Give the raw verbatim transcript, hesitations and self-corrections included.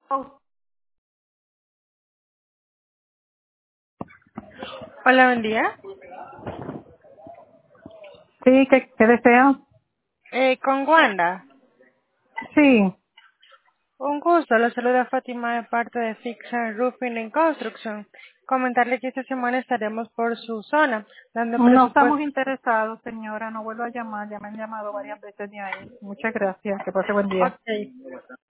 Oh, Hola, buen día. sí, ¿qué, qué desea? Eh, con Wanda. Sí. Un gusto, la saluda Fátima de parte de Fix and Roofing en Construction. Comentarle que esta semana estaremos por su zona, dando No estamos presupuesto. interesados, señora. No vuelvo a llamar. Ya me han llamado varias veces de ahí. Muchas gracias. Que pase buen día. Ok.